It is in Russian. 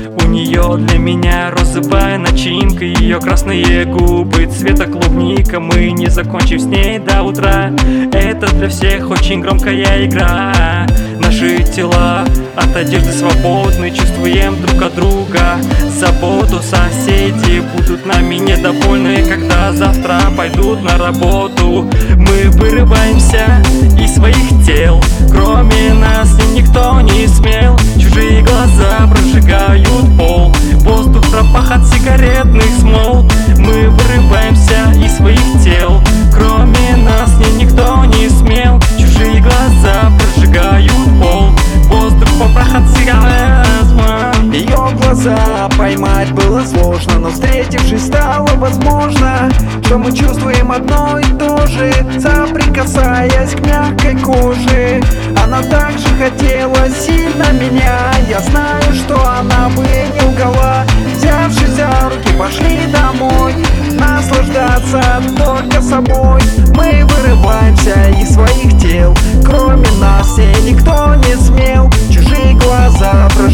У нее для меня розовая начинка, ее красные губы цвета клубника. Мы не закончим с ней до утра. Это для всех очень громкая игра. Наши тела от одежды свободны, чувствуем друг от друга заботу. Соседи будут нами недовольны, когда завтра пойдут на работу. Мы вырываемся из своих тел, кроме нас никто не смел. Чужие глаза прожигают пол, воздух пропах от сигаретных смол. Мы вырываемся из своих тел, кроме нас никто не смел. Чужие глаза прожигают пол, воздух пропах от сигаретных смол. Ее глаза поймать было сложно, но встретившись стало возможно, что мы чувствуем одно и то же, соприкасаясь к мягкой коже. Она также хотела сильно меня, я знаю, что она бы не лгала. Взявшись за руки, пошли домой, наслаждаться только собой. Мы вырываемся из своих тел, кроме нас никто не смел. Чужие глаза